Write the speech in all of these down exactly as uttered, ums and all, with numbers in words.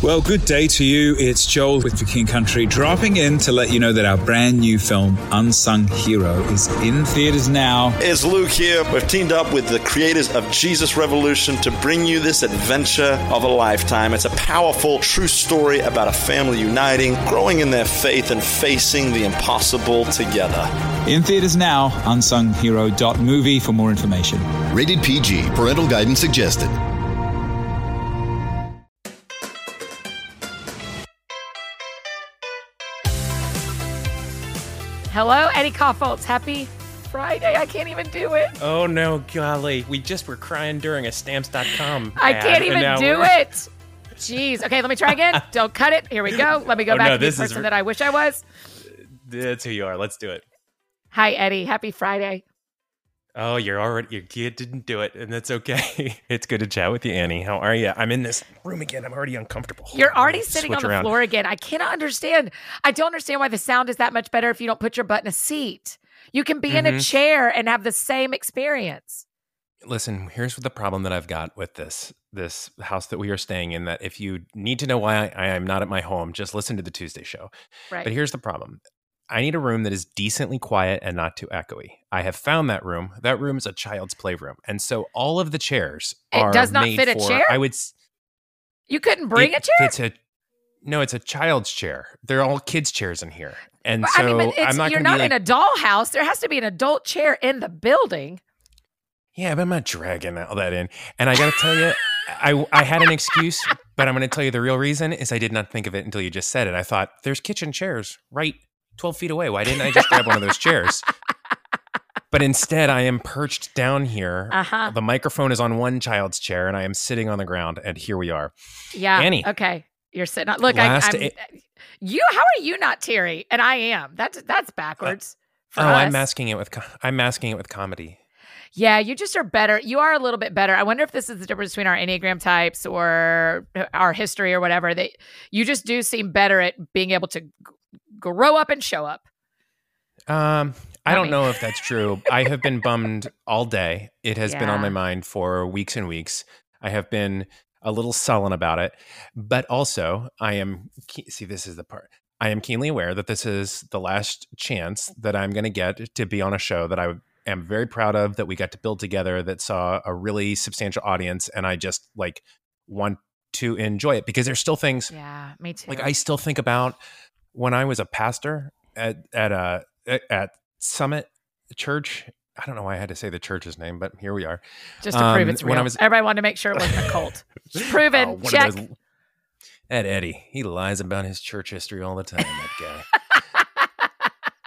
Well, good day to you. It's Joel with The King Country, dropping in to let you know that our brand new film, Unsung Hero, is in theaters now. It's Luke here. We've teamed up with the creators of Jesus Revolution to bring you this adventure of a lifetime. It's a powerful, true story about a family uniting, growing in their faith, and facing the impossible together. In theaters now, unsung hero dot movie for more information. Rated P G. Parental guidance suggested. Hello, Eddie Kaufholz. Happy Friday. I can't even do it. Oh, no, golly. We just were crying during a stamps dot com I ad, can't even do we're... it. Jeez. Okay, let me try again. Don't cut it. Here we go. Let me go oh, back no, to the this person is... that I wish I was. That's who you are. Let's do it. Hi, Eddie. Happy Friday. Oh, you're already, you you didn't do it, and that's okay. It's good to chat with you, Annie. How are you? I'm in this room again. I'm already uncomfortable. You're already sitting on the around. floor again. I cannot understand. I don't understand why the sound is that much better if you don't put your butt in a seat. You can be mm-hmm. in a chair and have the same experience. Listen, here's the problem that I've got with this this house that we are staying in, that if you need to know why I, I am not at my home, just listen to the Tuesday show. Right. But here's the problem. I need a room that is decently quiet and not too echoey. I have found that room. That room is a child's playroom. And so all of the chairs are It does not made fit a for, chair? I would You couldn't bring it a chair? Fits a, no, it's a child's chair. They're all kids' chairs in here. And but, so I mean, but it's, I'm not you're gonna not be like, in a dollhouse. There has to be an adult chair in the building. Yeah, but I'm not dragging all that in. And I got to tell you, I, I had an excuse, but I'm going to tell you the real reason is I did not think of it until you just said it. I thought, there's kitchen chairs right twelve feet away. Why didn't I just grab one of those chairs? But instead, I am perched down here. Uh-huh. The microphone is on one child's chair, and I am sitting on the ground, and here we are. Yeah. Annie. Okay. You're sitting on. Look, I, I'm. A- you. How are you not teary? And I am. That's that's backwards. Uh, for oh, us. I'm masking it with. Com- I'm masking it with comedy. Yeah, you just are better. You are a little bit better. I wonder if this is the difference between our Enneagram types or our history or whatever. That you just do seem better at being able to g- grow up and show up. Um, I Not don't me. know if that's true. I have been bummed all day. It has been on my Yeah. mind for weeks and weeks. I have been a little sullen about it, but also I am, ke- see, this is the part. I am keenly aware that this is the last chance that I'm going to get to be on a show that I am very proud of, that we got to build together, that saw a really substantial audience. And I just like want to enjoy it because there's still things Yeah, me too. like I still think about when I was a pastor at, at a, at Summit Church. I don't know why I had to say the church's name, but here we are. Just to prove Um, it's when real. I was- Everybody wanted to make sure it wasn't a cult. Just proven. Oh, one of Check. those- Ed Eddie, he lies about his church history all the time, that guy.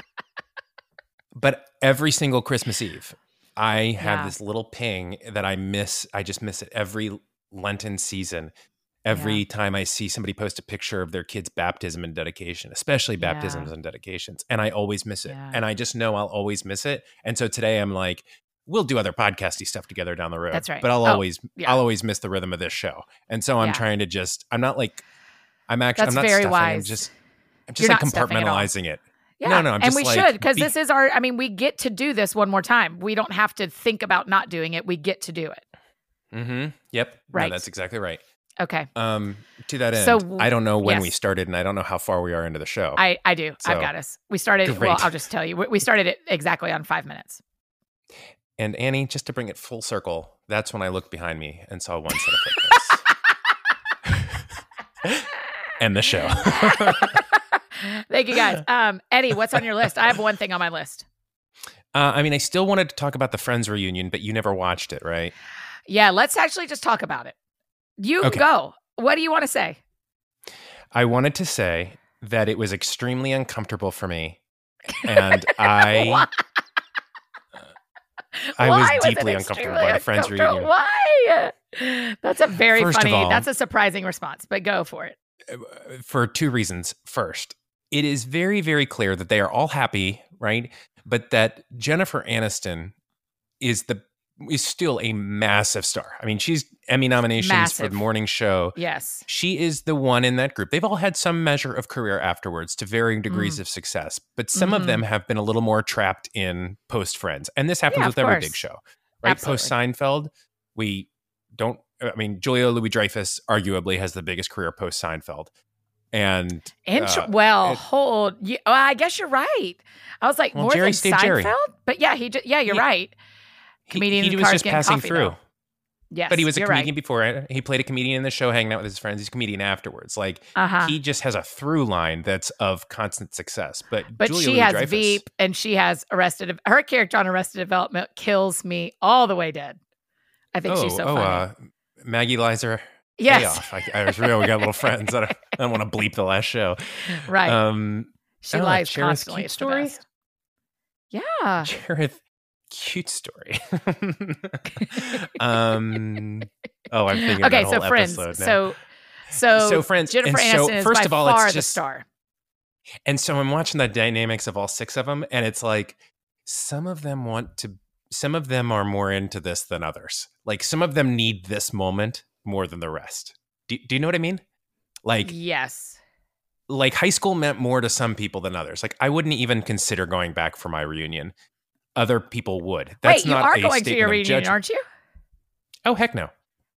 But every single Christmas Eve, I have Yeah. this little ping that I miss. I just miss it every Lenten season. Every Yeah. time I see somebody post a picture of their kid's baptism and dedication, especially Yeah. baptisms and dedications, and I always miss it. Yeah. And I just know I'll always miss it. And so today I'm like, we'll do other podcasty stuff together down the road. That's right. But I'll Oh, always, yeah. I'll always miss the rhythm of this show. And so I'm Yeah. trying to just, I'm not like, I'm actually, That's I'm not very stuffing. I'm wise. just, I'm just You're like not stuffing at all. compartmentalizing it. Yeah. No, no, I'm and just we like, should, because be- this is our, I mean, we get to do this one more time. We don't have to think about not doing it. We get to do it. Mm-hmm. Yep. Right. No, that's exactly right. Okay. Um, to that end, So, I don't know when yes. we started, and I don't know how far we are into the show. I, I do. I've So, got us. We started, well, great. I'll just tell you. We we started it exactly on five minutes. And Annie, just to bring it full circle, that's when I looked behind me and saw one set of footprints. And the show. Thank you, guys. Um, Eddie, what's on your list? I have one thing on my list. Uh, I mean, I still wanted to talk about the Friends reunion, but you never watched it, right? Yeah, let's actually just talk about it. You Okay. go. What do you want to say? I wanted to say that it was extremely uncomfortable for me. And I I Why was it deeply uncomfortable by the Friends uncomfortable? reunion. Why? That's a very First of funny, all- that's a surprising response, but go for it. For two reasons. First, it is very, very clear that they are all happy, right? But that Jennifer Aniston is the is still a massive star. I mean, she's Emmy nominations for Massive. the morning show. Yes. She is the one in that group. They've all had some measure of career afterwards to varying degrees Mm. of success, but some of Mhm. them have been a little more trapped in post Friends. And this happens Yeah, with of every course. big show, right? Absolutely. Post Seinfeld, we don't I mean, Julia Louis-Dreyfus arguably has the biggest career post Seinfeld. And Intro- uh, well, it, hold. You, well, I guess you're right. I was like, well, more Jerry than stayed Seinfeld? Jerry. But yeah, he just, yeah, you're He- right. Comedian he, in he the was cars just getting passing coffee, through. though. Yes, But he was a you're comedian right. before it. He played a comedian in the show, hanging out with his friends. He's a comedian afterwards. Like Uh-huh. he just has a through line that's of constant success. But But Julia she has Louis-Dreyfus, Veep and she has Arrested. Her character on Arrested Development kills me all the way dead. I think oh, she's so oh, funny. uh, Maggie Lizer. Yes. Payoff. I, I was real. We got little friends. I don't, I don't want to bleep the last show. Right. Um, she oh, lies Cherith constantly. Cute It's the Story? best. Yeah. Cherith Cute Story. um. Oh, I'm thinking. Okay, of that so whole Friends. episode now. So, so, So Friends- Jennifer and so, Aniston is first by of all, far it's the just- star. And so I'm watching the dynamics of all six of them, and it's like some of them want to, some of them are more into this than others. Like some of them need this moment more than the rest. Do, do you know what I mean? Like, Yes. like high school meant more to some people than others. Like I wouldn't even consider going back for my reunion. Other people would. That's Wait, you not are a going to your statement of reunion, judgment. aren't you? Oh, heck no.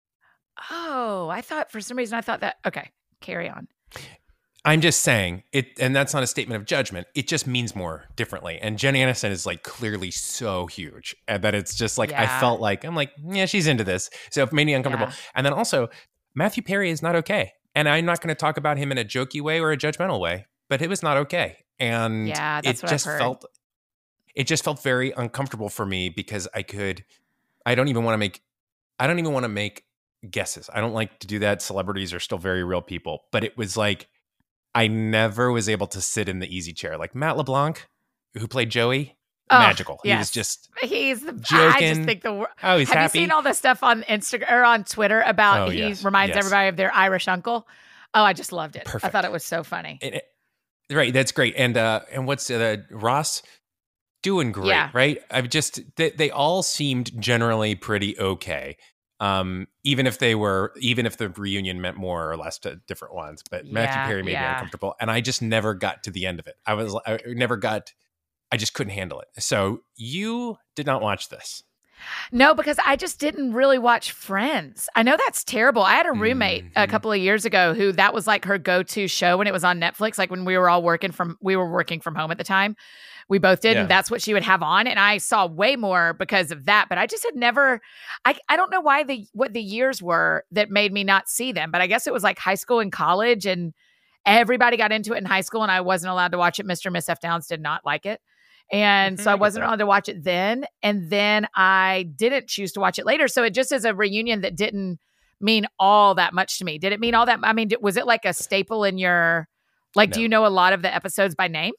Oh, I thought for some reason I thought that. Okay, carry on. I'm just saying it, and that's not a statement of judgment. It just means more differently. And Jenny Aniston is like clearly so huge, and that it's just like I Yeah. felt like I'm like, yeah, she's into this, so it made me uncomfortable. Yeah. And then also, Matthew Perry is not okay, and I'm not going to talk about him in a jokey way or a judgmental way, but it was not okay, and Yeah, that's it what I've just heard. felt, it just felt very uncomfortable for me because I could, I don't even want to make, I don't even want to make guesses. I don't like to do that. Celebrities are still very real people, but it was like. I never was able to sit in the easy chair. Like Matt LeBlanc, who played Joey, Oh, magical. He yes. was just, He's the. I Joking. just think the. wor- oh, he's Have happy. you seen all the stuff on Instagram or on Twitter about Oh, he yes, reminds yes. everybody of their Irish uncle? Oh, I just loved it. I Perfect. thought it was so funny. And it- right, that's great. And uh, and what's uh, Ross doing great, Yeah. right? I've just they, they all seemed generally pretty okay. Um, even if they were, even if the reunion meant more or less to different ones, but Matthew Yeah, Perry made me yeah. uncomfortable, and I just never got to the end of it. I was, I never got, I just couldn't handle it. So you did not watch this. No, because I just didn't really watch Friends. I know that's terrible. I had a roommate a Mhm. couple of years ago who that was like her go-to show when it was on Netflix. Like when we were all working from, we were working from home at the time. We both did, Yeah. and that's what she would have on. And I saw way more because of that. But I just had never. I I don't know why the what the years were that made me not see them. But I guess it was like high school and college, and everybody got into it in high school, and I wasn't allowed to watch it. Mister and Miss F. Downs did not like it. And so I I get wasn't that. allowed to watch it then. And then I didn't choose to watch it later. So it just is a reunion that didn't mean all that much to me. Did it mean all that? I mean, was it like a staple in your, like, do No. you know a lot of the episodes by name?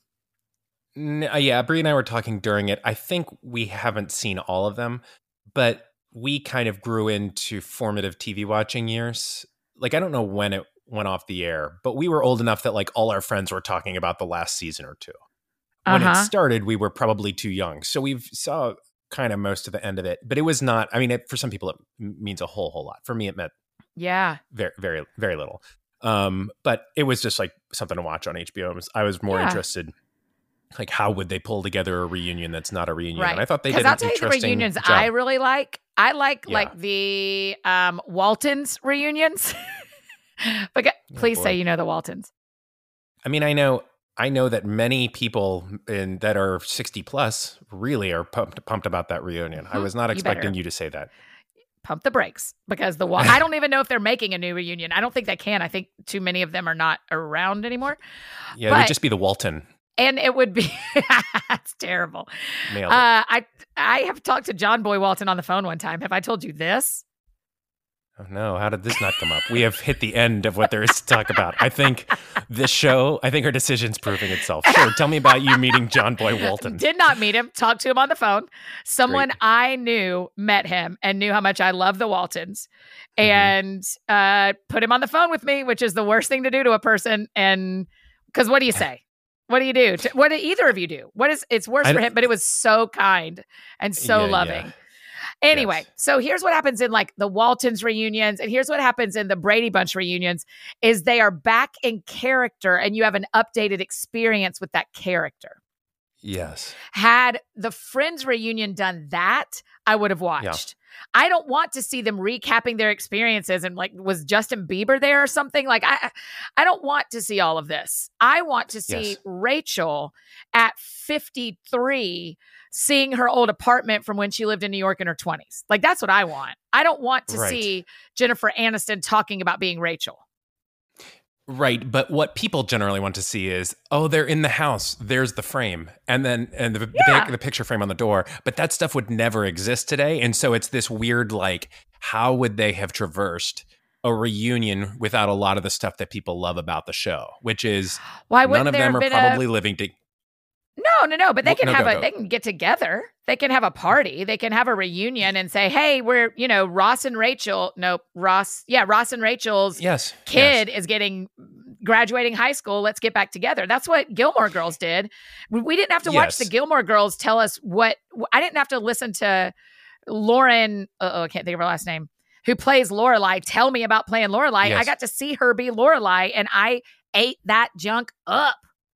N- uh, yeah, Brie and I were talking during it. I think we haven't seen all of them, but we kind of grew into formative T V watching years. Like, I don't know when it went off the air, but we were old enough that like all our friends were talking about the last season or two. When Uh-huh. it started, we were probably too young. So we've saw kind of most of the end of it, but it was not, I mean, it, for some people, it m- means a whole, whole lot. For me, it meant Yeah. very, very, very little. Um, but it was just like something to watch on H B O. It was- I was more Yeah. interested. Like, how would they pull together a reunion that's not a reunion? Right. And I thought they Because did an I'll tell you the interesting reunions job. I really like. I like Yeah. like the um, Waltons reunions. But g- please boy. say you know the Waltons. I mean, I know, I know that many people in that are sixty plus really are pumped, pumped about that reunion. I was not You expecting better. you to say that. Pump the brakes because the Wal- I don't even know if they're making a new reunion. I don't think they can. I think too many of them are not around anymore. Yeah, it But- would just be the Walton. And it would be it's terrible. Nailed it. Uh, I I have talked to John Boy Walton on the phone one time. Have I told you this? Oh no, how did this not come up? We have hit the end of what there is to talk about. I think this show, I think our decision's proving itself. Sure, tell me about you meeting John Boy Walton. Did not meet him. Talked to him on the phone. Someone Great. I knew met him and knew how much I love the Waltons, Mhm. and uh, put him on the phone with me, which is the worst thing to do to a person. And because what do you say? What do you do? To- What do either of you do? What is? It's worse I for don't- him, but it was so kind and so Yeah, yeah. loving. Anyway, Yes. so here's what happens in like the Waltons reunions, and here's what happens in the Brady Bunch reunions: is they are back in character, and you have an updated experience with that character. Yes. Had the Friends reunion done that, I would have watched. Yeah. I don't want to see them recapping their experiences and like, was Justin Bieber there or something? Like, I, I don't want to see all of this. I want to see yes. Rachel at fifty-three seeing her old apartment from when she lived in New York in her twenties. Like, that's what I want. I don't want to right. see Jennifer Aniston talking about being Rachel. Right, but what people generally want to see is, oh, they're in the house. There's the frame, and then and the yeah. the, the picture frame on the door. But that stuff would never exist today, and so it's this weird, like, how would they have traversed a reunion without a lot of the stuff that people love about the show? Which is, Why none of them are probably a- living to. No, no, no. But they well, can no, have go, a. go. They can get together. They can have a party. They can have a reunion and say, "Hey, we're you know Ross and Rachel." Nope, Ross. Yeah, Ross and Rachel's yes, kid yes. is getting graduating high school. Let's get back together. That's what Gilmore Girls did. We didn't have to watch yes. the Gilmore Girls tell us what. I didn't have to listen to Lauren. Oh, I can't think of her last name. Who plays Lorelai? Tell me about playing Lorelai. Yes. I got to see her be Lorelai, and I ate that junk up.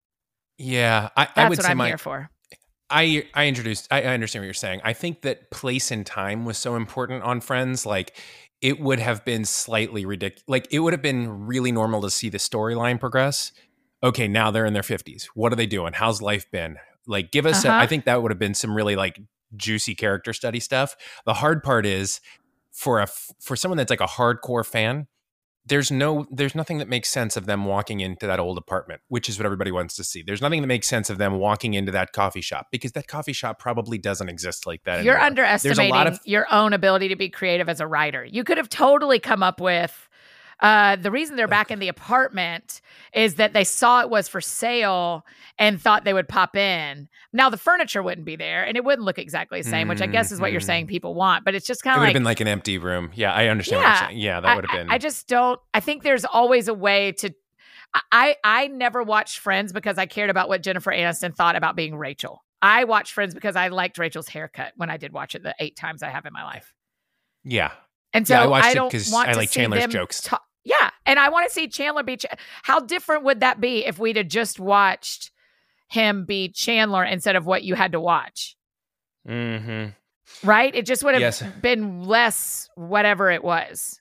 Yeah, I, That's I would what say I'm my, here for. I I introduced. I, I understand what you're saying. I think that place and time was so important on Friends. Like, it would have been slightly ridiculous. Like, it would have been really normal to see the storyline progress. Okay, now they're in their fifties. What are they doing? How's life been? Like, give us. Uh-huh. A, I think that would have been some really like juicy character study stuff. The hard part is for a for someone that's like a hardcore fan. There's no, there's nothing that makes sense of them walking into that old apartment, which is what everybody wants to see. There's nothing that makes sense of them walking into that coffee shop because that coffee shop probably doesn't exist like that You're anymore. underestimating There's a lot of, your own ability to be creative as a writer. You could have totally come up with, uh, the reason they're back in the apartment is that they saw it was for sale and thought they would pop in. Now the furniture wouldn't be there and it wouldn't look exactly the same, mm-hmm. which I guess is what you're saying people want, but it's just kind it of would like. have been like an empty room. Yeah, I understand yeah, what you're saying. Yeah, that would have been. I, I just don't, I think there's always a way to, I, I never watched Friends because I cared about what Jennifer Aniston thought about being Rachel. I watched Friends because I liked Rachel's haircut when I did watch it the eight times I have in my life. Yeah. And so yeah, I watched I it don't because want I to like see Chandler's them jokes. Ta- yeah. And I want to see Chandler be, Ch- how different would that be if we'd have just watched him be Chandler instead of what you had to watch? Mm-hmm. Right? It just would have yes. been less whatever it was.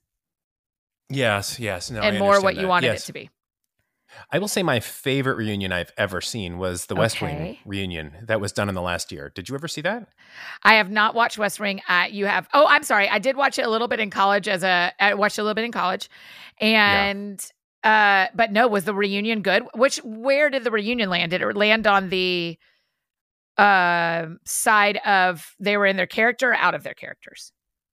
Yes, yes. No, and I more what that. you wanted yes. it to be. I will say my favorite reunion I've ever seen was the West Okay. Wing reunion that was done in the last year. Did you ever see that? I have not watched West Wing. Uh, you have. Oh, I'm sorry. I did watch it a little bit in college as a, I watched it a little bit in college. And, yeah. uh, but no, was the reunion good? Which, where did the reunion land? Did it land on the uh, side of they were in their character or out of their characters?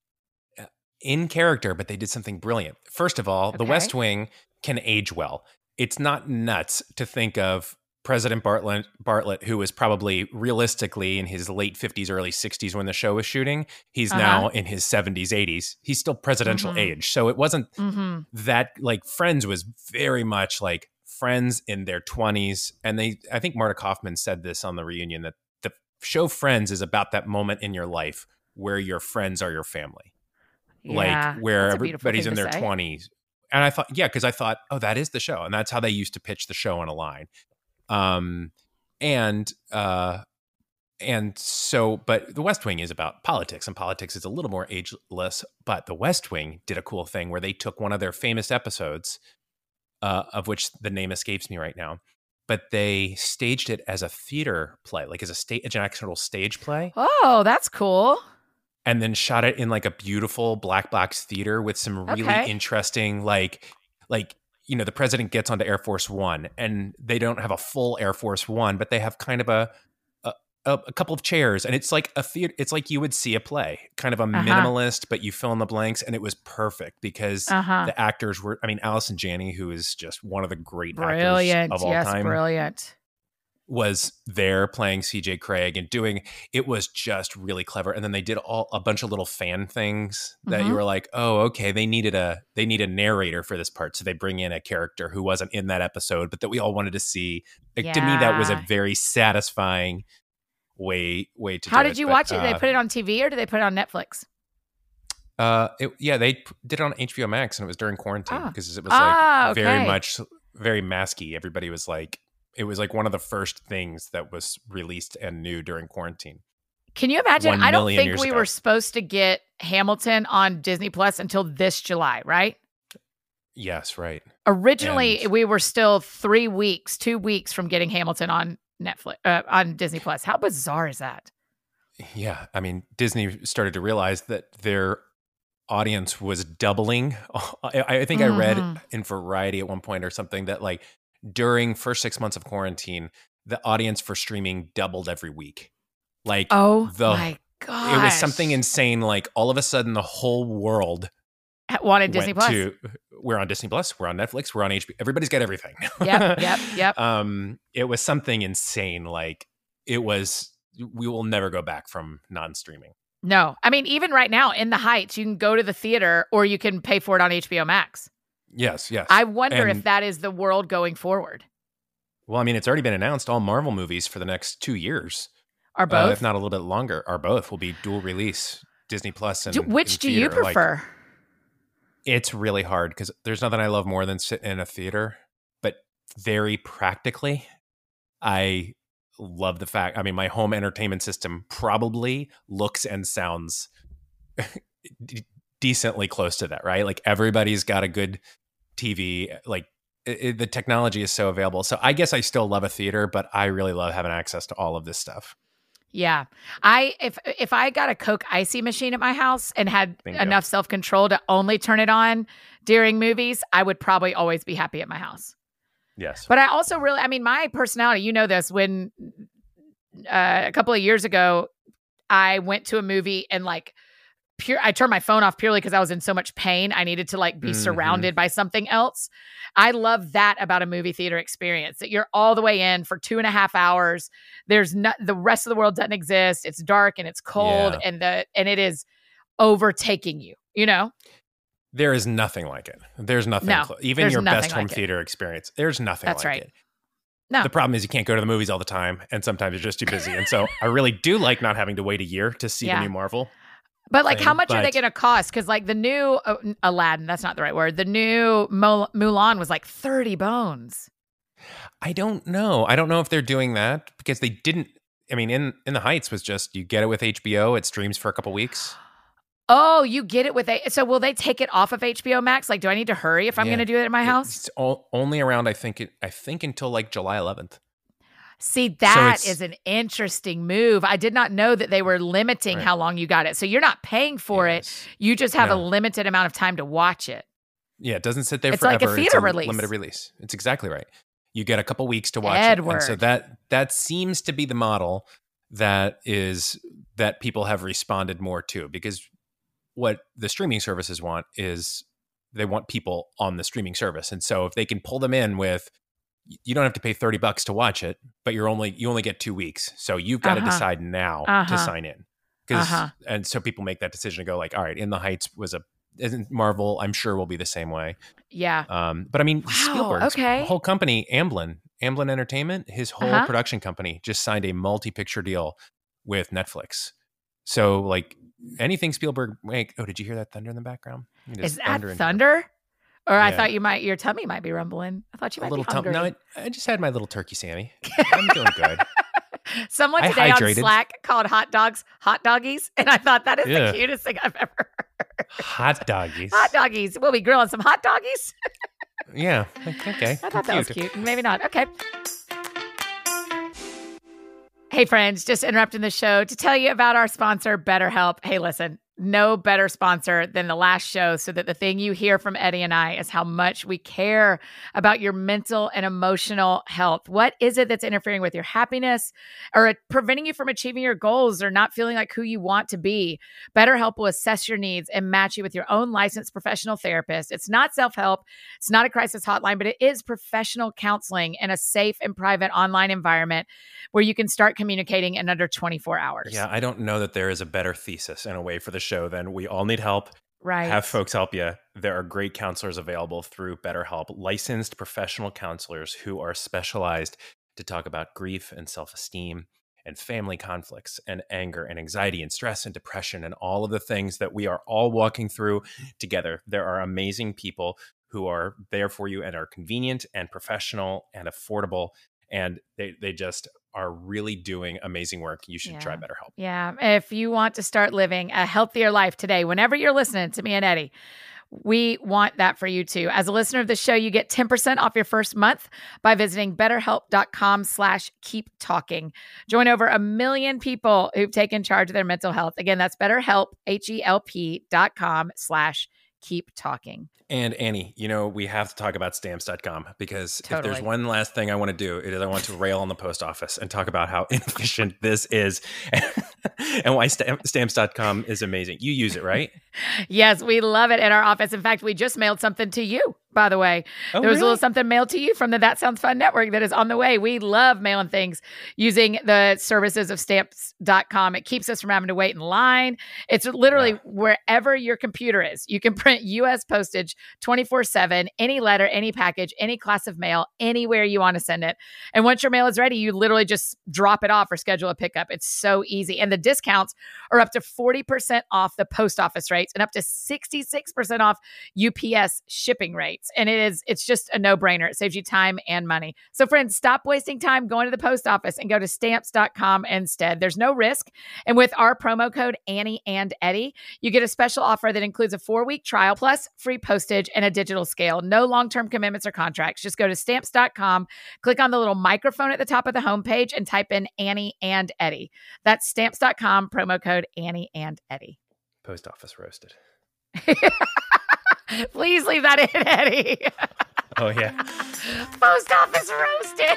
In character, but they did something brilliant. First of all, Okay. the West Wing can age well. It's not nuts to think of President Bartlet, Bartlett, who was probably realistically in his late fifties, early sixties when the show was shooting. He's Uh-huh. now in his seventies, eighties. He's still presidential Mhm. age. So it wasn't Mm-hmm. that, like, Friends was very much like friends in their twenties. And they, I think Marta Kaufman said this on the reunion, that the show Friends is about that moment in your life where your friends are your family. Yeah, Like, where that's a beautiful everybody's thing in to their say. twenties. And I thought, yeah, because I thought, oh, that is the show. And that's how they used to pitch the show on a line. Um, and, uh, and so, but the West Wing is about politics, and politics is a little more ageless. But the West Wing did a cool thing where they took one of their famous episodes, uh, of which the name escapes me right now, but they staged it as a theater play, like as a stage, an actual stage play. Oh, that's cool. And then shot it in like a beautiful black box theater with some really Okay. interesting, like, like, you know, the president gets onto Air Force One, and they don't have a full Air Force One, but they have kind of a, a, a couple of chairs, and it's like a theater. It's like you would see a play, kind of a Uh-huh. minimalist, but you fill in the blanks. And it was perfect because Uh-huh. the actors were, I mean, Allison Janney, who is just one of the great Brilliant. actors of all Yes, time, brilliant. was there playing C J Craig and doing, it was just really clever. And then they did all a bunch of little fan things that Mhm. you were like, oh, okay, they needed a they need a narrator for this part, so they bring in a character who wasn't in that episode but that we all wanted to see. Like, to me, that was a Yeah. very satisfying way way to How do did you But, watch it? Did uh, they put it on T V or did they put it on Netflix? uh it, yeah, they p- did it on H B O Max, and it was during quarantine Ah. because it was Ah, like very okay. much very masky. Everybody was like It was like one of the first things that was released and new during quarantine. Can you imagine? One I don't million think years we ago. were supposed to get Hamilton on Disney Plus until this July, right? Yes, right. Originally, And- we were still three weeks, two weeks from getting Hamilton on Netflix, uh, on Disney Plus. How bizarre is that? Yeah, I mean, Disney started to realize that their audience was doubling. I, I think Mhm. I read in Variety at one point or something that like during first six months of quarantine, the audience for streaming doubled every week. Like, Oh the, my god! it was something insane. Like all of a sudden, the whole world Wanted Disney went Plus. to. We're on Disney Plus. We're on Netflix. We're on H B O. Everybody's got everything. Yep, yep, yep. Um, it was something insane. Like it was. We will never go back from non-streaming. No, I mean, even right now in the Heights, you can go to the theater or you can pay for it on H B O Max. Yes, yes. I wonder And- if that is the world going forward. Well, I mean, it's already been announced. All Marvel movies for the next two years, Are uh, both? if not a little bit longer, are both will be dual release. Disney Plus and Do- which and do you theater. Like, prefer? it's really hard because there's nothing I love more than sitting in a theater. But very practically, I love the fact. I mean, my home entertainment system probably looks and sounds d- decently close to that, right? Like everybody's got a good T V. Like it, it- the technology is so available. So I guess I still love a theater, but I really love having access to all of this stuff. Yeah. I if if I got a Coke Icy machine at my house and had Bingo. enough self-control to only turn it on during movies, I would probably always be happy at my house. Yes. But I also really, I mean, my personality, you know this, when uh, a couple of years ago, I went to a movie and like, pure, I turned my phone off purely because I was in so much pain. I needed to like be Mhm. surrounded by something else. I love that about a movie theater experience, that you're all the way in for two and a half hours. There's not, the rest of the world doesn't exist. It's dark and it's cold Yeah. and the, and it is overtaking you, you know? There is nothing like it. There's nothing. No, clo- Even there's your nothing best home like it. theater experience. There's nothing That's like right. it. No. The problem is you can't go to the movies all the time, and sometimes you're just too busy. And so I really do like not having to wait a year to see Yeah. the new Marvel. But like, how thing, much are they but- going to cost? Because like the new uh, Aladdin, that's not the right word. The new Mo- Mulan was like thirty bones. I don't know. I don't know if they're doing that because they didn't. I mean, in in the Heights was just you get it with H B O. It streams for a couple weeks. Oh, you get it with a. So will they take it off of H B O Max? Like, do I need to hurry if I'm Yeah. going to do it at my house? It's o- only around. I think. It, I think until like July eleventh. See, that it's- is an interesting move. I did not know that they were limiting Right. how long you got it. So you're not paying for Yes. it. You just have a No. limited amount of time to watch it. Yeah, it doesn't sit there It's like forever. a theater it's a release. limited release. It's exactly right. You get a couple weeks to watch it. Edward. And so that that seems to be the model that is that people have responded more to, because what the streaming services want is they want people on the streaming service. And so if they can pull them in with, you don't have to pay thirty bucks to watch it, but you're only you only get two weeks. So you've got Uh-huh. to decide now Uh-huh. to sign in. 'Cause- Uh-huh. and so people make that decision and go like, all right, In the Heights was a isn't Marvel, I'm sure will be the same way. Yeah. Um, but I mean, Wow, Spielberg's okay. whole company, Amblin, Amblin Entertainment, his whole Uh-huh. production company just signed a multi-picture deal with Netflix. So like anything Spielberg make, oh, did you hear that thunder in the background? There's Is that thunder in here. thunder? Or I Yeah. thought you might, your tummy might be rumbling. I thought you A might little be tum- hungry. No, I, I just had my little turkey Sammy. I'm doing good. Someone I today on hydrated. Slack called hot dogs hot doggies, and I thought that is Yeah. the cutest thing I've ever heard. Hot doggies. Hot doggies. We'll be grilling some hot doggies. Yeah. Okay. I thought that was cute. Maybe not. Okay. Hey, friends, just interrupting the show to tell you about our sponsor, BetterHelp. Hey, listen, no better sponsor than the last show, so that the thing you hear from Eddie and I is how much we care about your mental and emotional health. What is it that's interfering with your happiness or preventing you from achieving your goals or not feeling like who you want to be? BetterHelp will assess your needs and match you with your own licensed professional therapist. It's not self-help. It's not a crisis hotline, but it is professional counseling in a safe and private online environment where you can start communicating in under twenty-four hours. Yeah, I don't know that there is a better thesis and a way for the show than we all need help. Right. Have folks help you. There are great counselors available through BetterHelp, licensed professional counselors who are specialized to talk about grief and self-esteem and family conflicts and anger and anxiety and stress and depression and all of the things that we are all walking through together. There are amazing people who are there for you and are convenient and professional and affordable. and they they just are really doing amazing work. You should Yeah. try BetterHelp. Yeah. If you want to start living a healthier life today, whenever you're listening to me and Eddie, we want that for you too. As a listener of the show, you get ten percent off your first month by visiting betterhelp.com slash keep talking. Join over a million people who've taken charge of their mental health. Again, that's betterhelp, H-E-L-P dot com slash keep talking. And Annie, you know, we have to talk about stamps dot com because Totally. if there's one last thing I want to do, it is I want to rail on the post office and talk about how inefficient this is and why stamp, stamps dot com is amazing. You use it, right? Yes, we love it in our office. In fact, we just mailed something to you, by the way. Oh, there was really? a little something mailed to you from the That Sounds Fun network that is on the way. We love mailing things using the services of stamps dot com. It keeps us from having to wait in line. It's literally Yeah. wherever your computer is. You can print U S postage twenty-four seven, any letter, any package, any class of mail, anywhere you want to send it. And once your mail is ready, you literally just drop it off or schedule a pickup. It's so easy. And the discounts are up to forty percent off the post office rates and up to sixty-six percent off U P S shipping rates. And it is, it's just a no-brainer. It saves you time and money. So friends, stop wasting time going to the post office and go to stamps dot com instead. There's no risk. And with our promo code Annie and Eddie, you get a special offer that includes a four-week trial plus free postage and a digital scale. No long-term commitments or contracts. Just go to stamps dot com, click on the little microphone at the top of the homepage and type in Annie and Eddie. That's stamps dot com, promo code Annie and Eddie. Post office roasted. Please leave that in, Eddie. Oh, yeah. Post office roasted.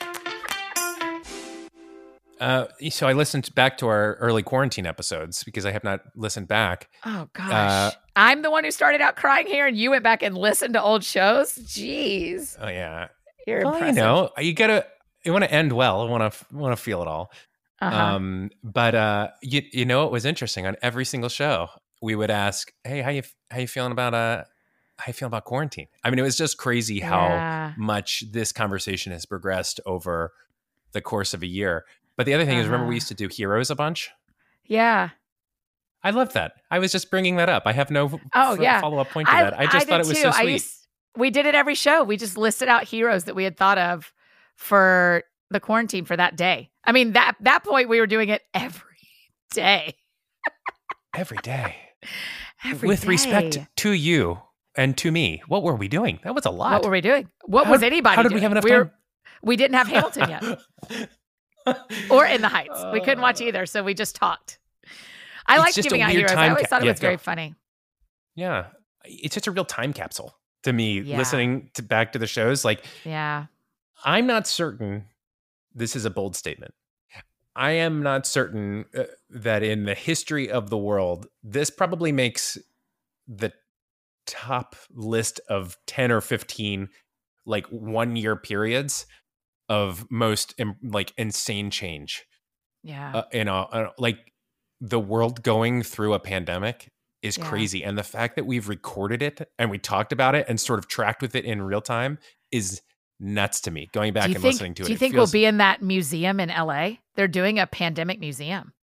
Uh, so I listened back to our early quarantine episodes because I have not listened back. Oh, gosh. Uh, I'm the one who started out crying here, and you went back and listened to old shows? Jeez. Oh, yeah. You're Well, impressive. you know, you gotta, you want to end well. want to want to feel it all. Uh-huh. Um, but uh, you you know, it was interesting on every single show. We would ask, "Hey, how you how you feeling about uh, how you feeling about quarantine?" I mean, it was just crazy how Yeah. much this conversation has progressed over the course of a year. But the other thing is, remember Uh-huh. we used to do Heroes a bunch. Yeah. I love that. I was just bringing that up. I have no Oh, yeah. follow up point to that. I just did thought it was too. so I sweet. used- we did it every show. We just listed out heroes that we had thought of for the quarantine for that day. I mean, that that point we were doing it every day. Every day. Every With day. respect to you and to me, what were we doing? That was a lot. What were we doing? What How- was anybody How did doing? we have enough we were- time? We didn't have Hamilton yet. Or In the Heights. We couldn't watch either, so we just talked. I It's like just a giving out weird heroes. I time always ca- thought it yeah, was very go. funny. Yeah. It's just a real time capsule to me, Yeah. listening to back to the shows. Like, Yeah. I'm not certain, this is a bold statement. I am not certain uh, that in the history of the world, this probably makes the top list of ten or fifteen like one year periods of most im- like insane change. Yeah. Uh, you know, uh, like the world going through a pandemic is Yeah. crazy. And the fact that we've recorded it and we talked about it and sort of tracked with it in real time is nuts to me. Going back do you and think, listening to it. Do you it think feels- we'll be in that museum in L A? They're doing a pandemic museum.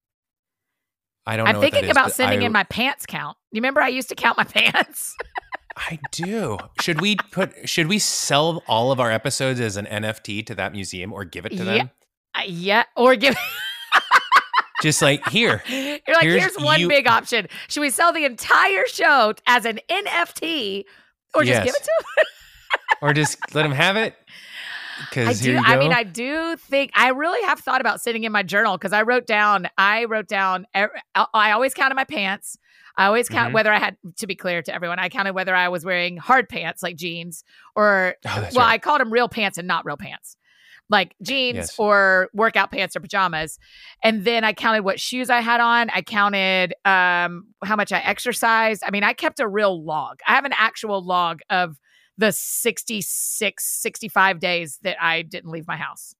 I don't know I'm what that thinking is, about but sending I, in my pants count. You remember I used to count my pants? I do. Should we put, should we sell all of our episodes as an N F T to that museum or give it to Yeah. them? Uh, yeah. Or give. Just like, here. You're like, Here's here's, one you- big option. Should we sell the entire show as an N F T or just Yes. give it to them? Or just let them have it? I Because do. here you go. I mean, I do think I really have thought about sitting in my journal because I wrote down. I wrote down. ev- I I always counted my pants. I always count Mhm. whether I had to be clear to everyone. I counted whether I was wearing hard pants like jeans or Oh, that's well, right. I called them real pants and not real pants, like jeans Yes. or workout pants or pajamas. And then I counted what shoes I had on. I counted um, how much I exercised. I mean, I kept a real log. I have an actual log of the sixty-six, sixty-five days that I didn't leave my house.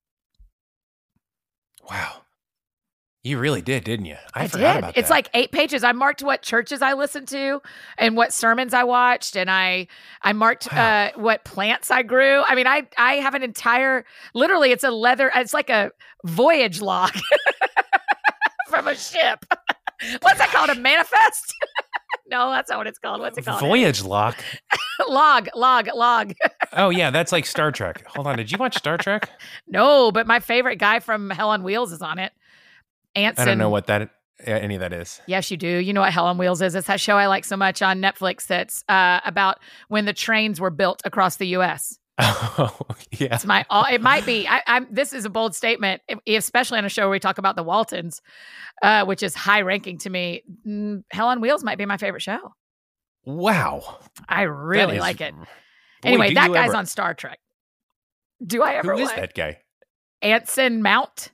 Wow. You really did, didn't you? I, I, forgot did. about It's that. like eight pages. I marked what churches I listened to and what sermons I watched, and I I marked Wow. uh, what plants I grew. I mean, I I have an entire, literally, it's a leather. It's like a voyage log from a ship. What's that called? A manifest? No, that's not what it's called. What's it called? Voyage Lock. log, log, log. Oh, yeah, that's like Star Trek. Hold on. Did you watch Star Trek? No, but my favorite guy from Hell on Wheels is on it. Anson. I don't know what that any of that is. Yes, you do. You know what Hell on Wheels is. It's that show I like so much on Netflix that's uh, about when the trains were built across the U S Oh, yeah. It's my. It might be. I, I'm. This is a bold statement, especially on a show where we talk about the Waltons, uh, which is high ranking to me. Mm, Hell on Wheels might be my favorite show. Wow, I really is, like it. boy, Anyway, that guy's ever, on Star Trek. Do I ever? Who is what? that guy? Anson Mount.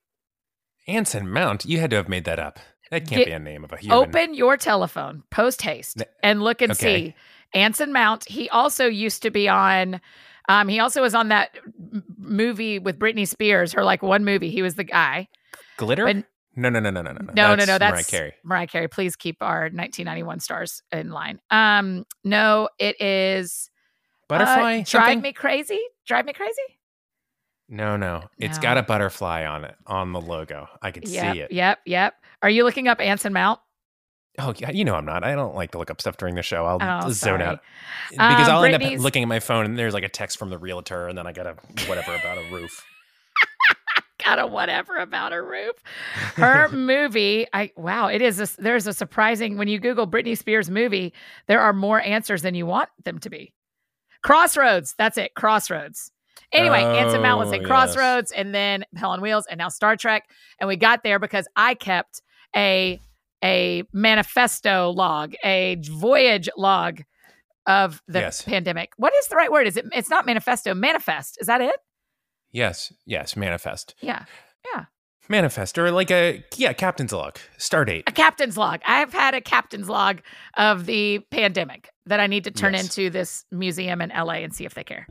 Anson Mount. You had to have made that up. That can't Get, be a name of a human. Open your telephone post haste and look and okay. see Anson Mount. He also used to be on. Um, he also was on that m- movie with Britney Spears, her like one movie. He was the guy. Glitter? But, no, no, no, no, no, no. No, that's no, no. That's Mariah Carey. Mariah Carey. Please keep our nineteen ninety-one stars in line. Um, no, it is Butterfly? Uh, Drive Me Crazy. Drive Me Crazy. No, no. It's No. got a butterfly on it, on the logo. I can Yep, see it. Yep, yep. Are you looking up Anson Mount? Oh, yeah. You know I'm not. I don't like to look up stuff during the show. I'll Oh, zone sorry. out. Because Um, I'll end Britney's- up looking at my phone and there's like a text from the realtor and then I got a whatever about a roof. Got a whatever about a roof. Her movie, I wow, it is. A, there's a surprising when you Google Britney Spears movie, there are more answers than you want them to be. Crossroads, that's it. Crossroads. Anyway, Oh, Anson Mount was in yes. Crossroads, and then Hell on Wheels, and now Star Trek. And we got there because I kept a a manifesto log, a voyage log of the Yes. pandemic. What is the right word? Is it? It's not manifesto. Manifest. Is that it? Yes, yes, manifest. Yeah. Yeah. Manifest, or like a, yeah, captain's log, star date. A captain's log. I've had a captain's log of the pandemic that I need to turn Yes. into this museum in L A and see if they care.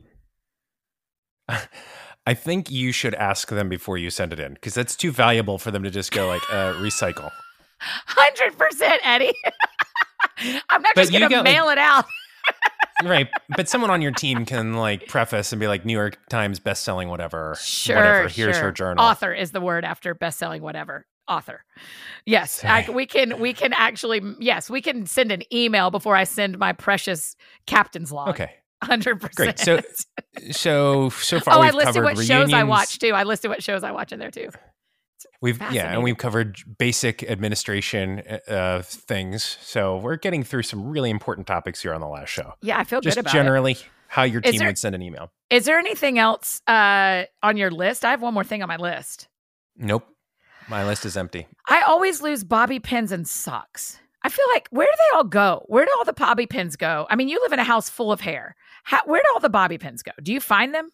I think you should ask them before you send it in because that's too valuable for them to just go like uh, recycle. one hundred percent, Eddie. I'm not But just you going to got, like- mail it out. Right, but someone on your team can like preface and be like New York Times best-selling whatever. Sure, whatever. Here's sure. her journal. Author is the word after best-selling whatever. Author. Yes, I, we can. We can actually. Yes, we can send an email before I send my precious captain's log. Okay, one hundred percent. great. So, so so far oh, I we've listed covered what reunions. shows I watch too. I listed what shows I watch in there too. We've yeah, and Fascinating. we've covered basic administration uh, things. So we're getting through some really important topics here on the last show. Yeah, I feel Just good about it. generally how your Is team there- would send an email. Is there anything else uh, on your list? I have one more thing on my list. Nope, my list is empty. I always lose bobby pins and socks. I feel like, where do they all go? Where do all the bobby pins go? I mean, you live in a house full of hair. How, where do all the bobby pins go? Do you find them?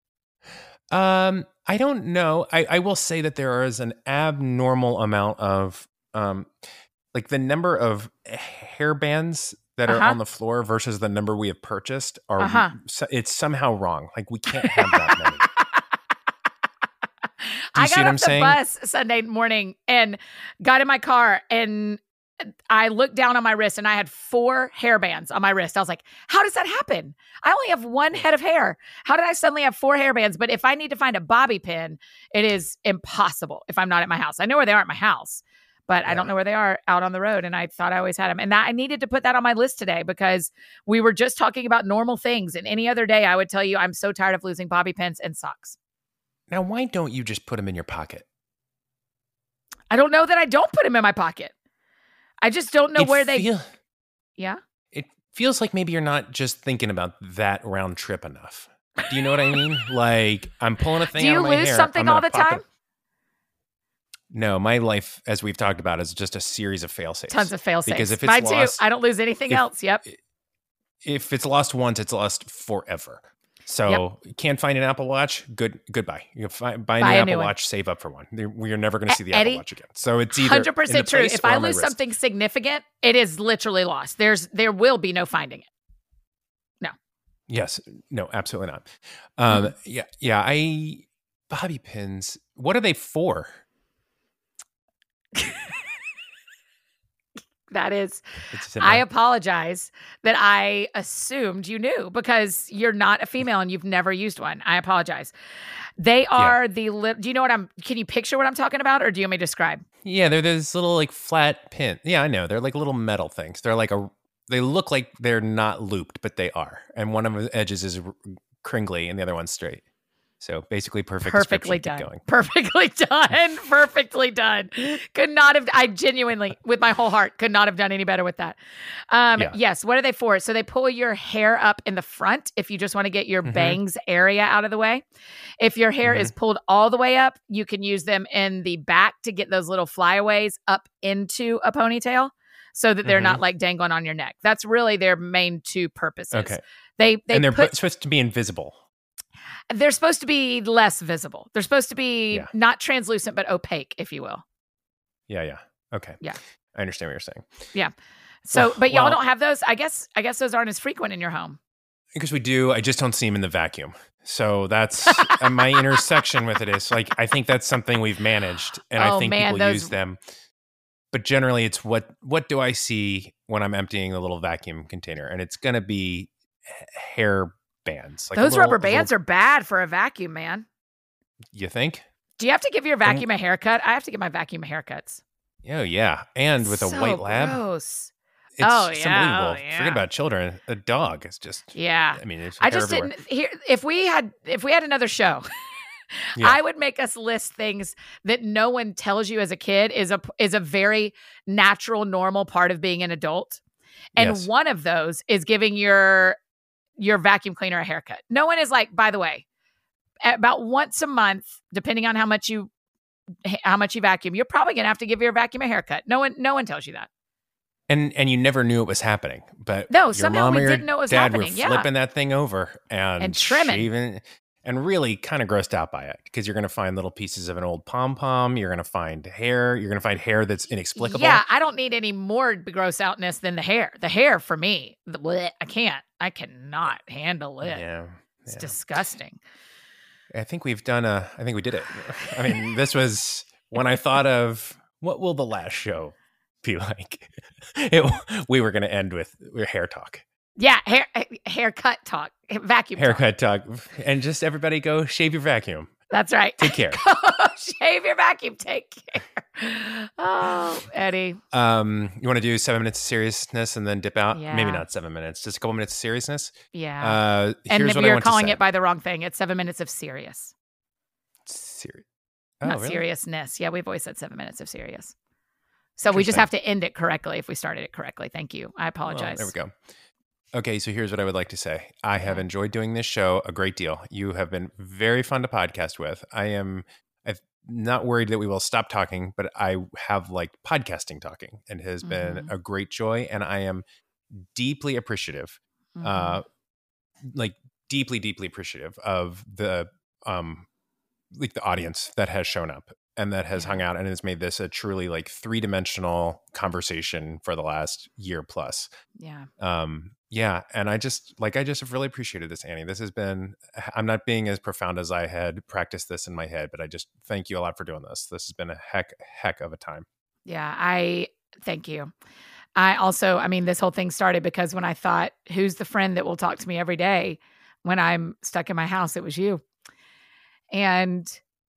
Um, I don't know. I, I will say that there is an abnormal amount of um, like the number of hair bands that are Uh-huh. on the floor versus the number we have purchased are Uh-huh. so- it's somehow wrong. Like we can't have that many. Do you I see got what off I'm the saying? bus Sunday morning and got in my car and I looked down on my wrist and I had four hair bands on my wrist. I was like, how does that happen? I only have one head of hair. How did I suddenly have four hair bands? But if I need to find a bobby pin, it is impossible if I'm not at my house. I know where they are at my house, but I don't Yeah. know where they are out on the road. And I thought I always had them. And that, I needed to put that on my list today because we were just talking about normal things. And any other day, I would tell you I'm so tired of losing bobby pins and socks. Now, why don't you just put them in your pocket? I don't know that I don't put them in my pocket. I just don't know It where they. feel- Yeah. It feels like maybe you're not just thinking about that round trip enough. Do you know what I mean? Like I'm pulling a thing Do out you of my lose hair, something I'm all gonna the pop time? it- No, my life, as we've talked about, is just a series of fail safes. Tons of fail safes. Because if it's Mine lost- too. I don't lose anything if- else. Yep. If it's lost once, it's lost forever. So you can't find an Apple Watch. Good, goodbye. You find, buy a Buy new a Apple new one. Watch. Save up for one. We are never going to see the Eddie, Apple Watch again. So it's either one hundred in the percent true. place If or I on my lose wrist. something significant, it is literally lost. There's there will be no finding it. Yes. No, absolutely not. Um, Mm-hmm. Yeah. Yeah. I bobby pins. What are they for? That is, It's I apologize that I assumed you knew because you're not a female and you've never used one. I apologize. They are yeah. the, li- do you know what I'm, can you picture what I'm talking about or do you want me to describe? Yeah, they're this little like flat pin. Yeah, I know. They're like little metal things. They're like a, they look like they're not looped, but they are. And one of the edges is cringly and the other one's straight. So basically perfect. Perfectly done. Going. Perfectly done. Perfectly done. Could not have, I genuinely, with my whole heart, could not have done any better with that. Um, yeah. Yes. What are they for? So they pull your hair up in the front if you just want to get your mm-hmm. bangs area out of the way. If your hair mm-hmm. is pulled all the way up, you can use them in the back to get those little flyaways up into a ponytail so that they're mm-hmm. not like dangling on your neck. That's really their main two purposes. Okay. They, they and they're put, supposed to be invisible. They're supposed to be less visible. They're supposed to be yeah. not translucent, but opaque, if you will. Yeah, yeah. Okay. Yeah. I understand what you're saying. Yeah. So, but y'all well, don't have those? I guess I guess those aren't as frequent in your home. Because we do. I just don't see them in the vacuum. So that's uh, my intersection with it is like, I think that's something we've managed. And oh, I think man, people those... use them. But generally it's what, what do I see when I'm emptying the little vacuum container? And it's going to be hair bands. Like Those little, rubber bands little... are bad for a vacuum, man. You think? Do you have to give your vacuum um, a haircut? I have to give my vacuum haircuts. Oh, yeah. And with so a white lab. Gross. It's, oh, it's yeah. unbelievable. Oh, yeah. Forget about children. A dog is just. Yeah. I mean, it's I just everywhere. didn't hear. If we had, if we had another show, yeah. I would make us list things that no one tells you as a kid is a is a very natural, normal part of being an adult. And yes. one of those is giving your your vacuum cleaner a haircut. No one is like, by the way, about once a month, depending on how much you how much you vacuum, you're probably gonna have to give your vacuum a haircut. No one, no one tells you that. And and you never knew it was happening, but no, your somehow mom we or your didn't know it was dad happening. were Yeah. flipping that thing over and, and trimming, shaving, and really kind of grossed out by it because you're going to find little pieces of an old pom pom. You're going to find hair. You're going to find hair that's inexplicable. Yeah, I don't need any more gross outness than the hair. The hair for me, the bleh, I can't. I cannot handle it. Yeah, it's yeah. disgusting. I think we've done a. I think we did it. I mean, this was when I thought of what will the last show be like. It, we were going to end with hair talk. Yeah, hair haircut talk, vacuum haircut talk. talk, and just everybody go shave your vacuum. That's right. Take care. Go shave your vacuum. Take care. Oh, Eddie. Um, you want to do seven minutes of seriousness and then dip out? Yeah. Maybe not seven minutes, just a couple minutes of seriousness. Yeah. Uh, and here's if what I you're want to calling say. it by the wrong thing, it's seven minutes of serious. Serious. Oh, not really? seriousness. Yeah, we've always said seven minutes of serious. So we just have to end it correctly if we started it correctly. Thank you. I apologize. Well, there we go. Okay, so here's what I would like to say. I have enjoyed doing this show a great deal. You have been very fun to podcast with. I am I'm not worried that we will stop talking, but I have liked podcasting talking and has mm-hmm. been a great joy. And I am deeply appreciative, mm-hmm. uh, like deeply, deeply appreciative of the um, like the audience that has shown up and that has yeah. hung out and has made this a truly like three dimensional conversation for the last year plus. Yeah. Um, yeah. And I just like, I just have really appreciated this, Annie. This has been, I'm not being as profound as I had practiced this in my head, but I just thank you a lot for doing this. This has been a heck, heck of a time. Yeah. I thank you. I also, I mean, this whole thing started because when I thought, who's the friend that will talk to me every day when I'm stuck in my house? It was you. And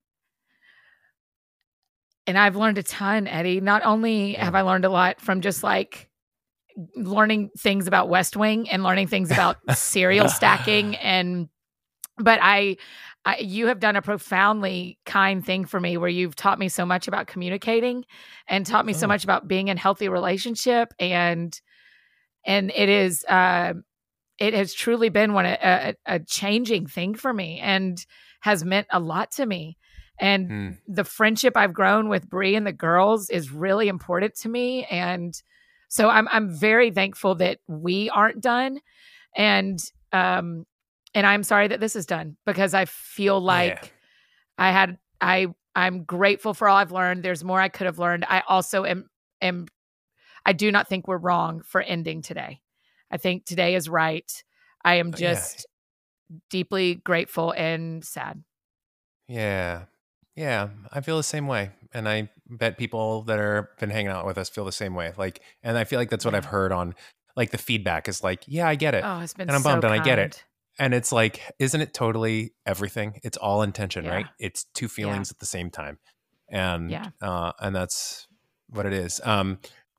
And I've learned a ton, Eddie. Not only have I learned a lot from just like learning things about West Wing and learning things about cereal stacking, and but I, I, you have done a profoundly kind thing for me where you've taught me so much about communicating and taught me oh. so much about being in healthy relationship, and and it is uh, it has truly been one a, a, a changing thing for me and has meant a lot to me. And mm. the friendship I've grown with Bree and the girls is really important to me. And so I'm I'm very thankful that we aren't done. And um and I'm sorry that this is done because I feel like yeah. I had I I'm grateful for all I've learned. There's more I could have learned. I also am am I do not think we're wrong for ending today. I think today is right. I am just yeah. deeply grateful and sad. Yeah. Yeah, I feel the same way. And I bet people that are been hanging out with us feel the same way. Like, and I feel like that's what Yeah. I've heard on like the feedback is like, yeah, I get it. Oh, it's been and I'm so bummed and I get it. kind. And it's like, isn't it totally everything? It's all intention, Yeah. right? It's two feelings at the same time. And Yeah. uh and that's what it is. Um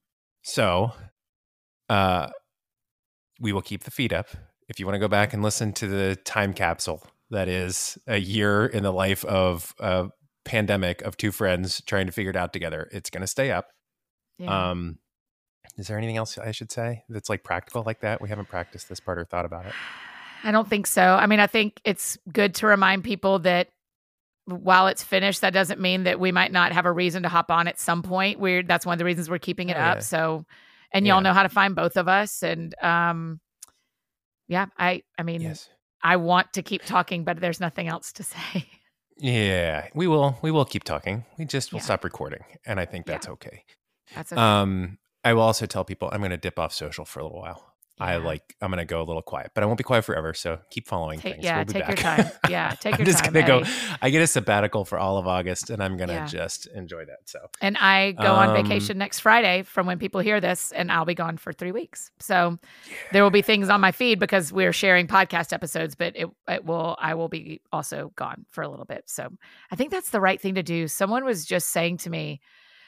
so uh we will keep the feed up. If you want to go back and listen to the time capsule that is a year in the life of a pandemic of two friends trying to figure it out together, it's going to stay up. Yeah. Um, is there anything else I should say that's like practical like that? We haven't practiced this part or thought about it. I don't think so. I mean, I think it's good to remind people that while it's finished, that doesn't mean that we might not have a reason to hop on at some point. We're that's one of the reasons we're keeping it Oh, up. yeah. So, and y'all Yeah. know how to find both of us. And um, yeah, I I mean, Yes. I want to keep talking, but there's nothing else to say. Yeah, we will. We will keep talking. We just will Yeah. stop recording, and I think Yeah. that's okay. That's okay. Um, I will also tell people I'm going to dip off social for a little while. I Yeah. like. I'm going to go a little quiet, but I won't be quiet forever. So keep following Take- things. yeah, We'll be take your back. time. Yeah, take I'm your just time, gonna go. Eddie. I get a sabbatical for all of August, and I'm going to Yeah. just enjoy that. So And I go on Um, vacation next Friday from when people hear this, and I'll be gone for three weeks. So there will be things on my feed because we're sharing podcast episodes, but it, it will, I will be also gone for a little bit. So I think that's the right thing to do. Someone was just saying to me,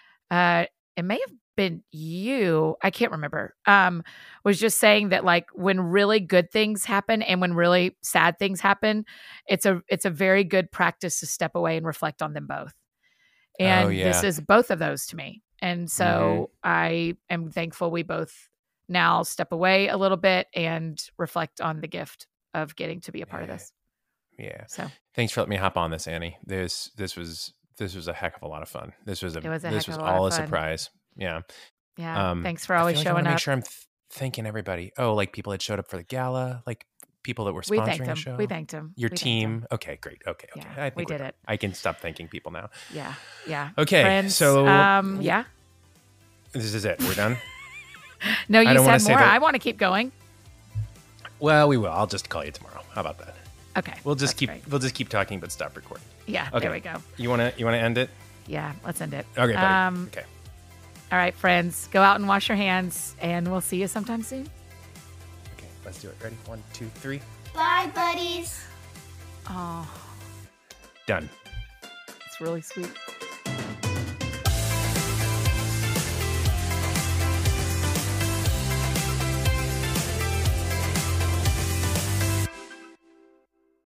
uh, it may have been you, I can't remember, um, was just saying that like when really good things happen and when really sad things happen, it's a, it's a very good practice to step away and reflect on them both. And Oh, yeah. this is both of those to me. And so I am thankful we both now step away a little bit and reflect on the gift of getting to be a part of Yeah. this. yeah. So Thanks for letting me hop on this, Annie. This this was this was a heck of a lot of fun. This was a, It was a this heck was of a lot all of a fun. surprise. Yeah. yeah, Um, thanks for I always feel like I showing wanna up. Make sure I'm th- thanking everybody. Oh, like people that showed up for the gala, like people that were We sponsoring thanked the them. show. We thanked them. Your We thanked team. them. Okay, great. Okay, okay. Yeah, I think we we're did done. it. I can stop thanking people now. Yeah, yeah. Okay, Friends, so um, yeah. this is it. We're done. No, you I don't wanna said say more. that- I want to keep going. Well, we will. I'll just call you tomorrow. How about that? Okay, We'll just that's keep great. we'll just keep talking, but stop recording. Yeah, Okay. there we go. You wanna you wanna end it? Yeah, let's end it. Okay, buddy. Um, okay. All right, friends, go out and wash your hands, and we'll see you sometime soon. Okay, let's do it. Ready? One, two, three. Bye, buddies. Oh, Done. it's really sweet.